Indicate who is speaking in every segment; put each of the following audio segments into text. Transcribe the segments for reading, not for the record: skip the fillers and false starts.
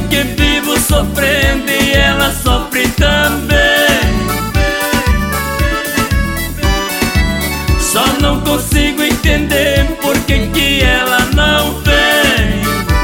Speaker 1: que vivo sofrendo e ela sofre também. Só não consigo entender por que ela não vem.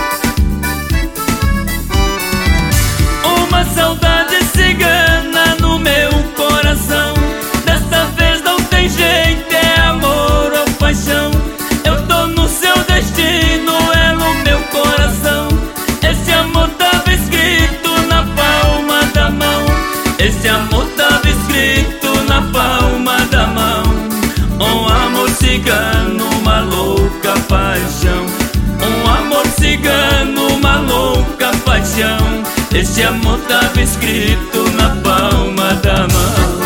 Speaker 1: Uma saudade cigana no meu coração. Desta vez não tem jeito, é amor ou paixão. Eu tô no seu destino, é no meu coração. Esse amor tava escrito na palma da mão. Esse amor tava escrito na palma da mão. Um amor cigano, uma louca paixão. Um amor cigano, uma louca paixão. Esse amor tava escrito na palma da mão.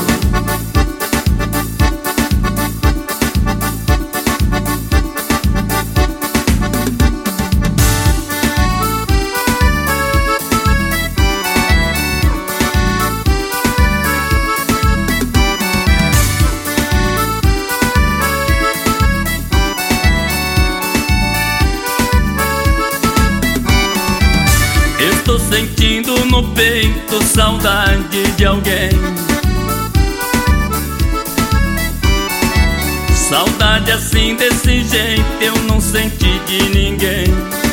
Speaker 1: Estou sentindo no peito saudade de alguém. Saudade assim, desse jeito, eu não senti de ninguém.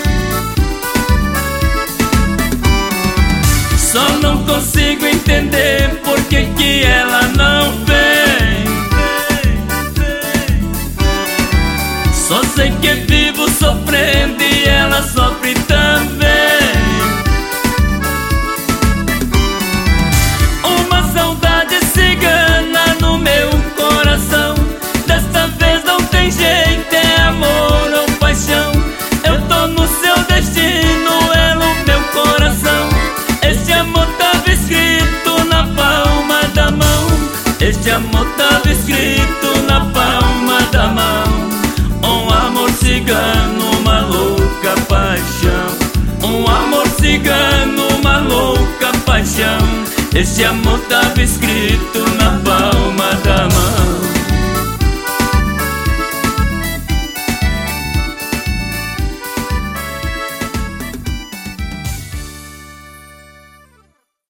Speaker 1: Só não consigo entender por que ela não vem. Só sei que vivo sofrendo e ela sofre também. Este amor tava escrito na palma da mão. Um amor cigano, uma louca paixão. Um amor cigano, uma louca paixão. Este amor tava escrito na palma da mão.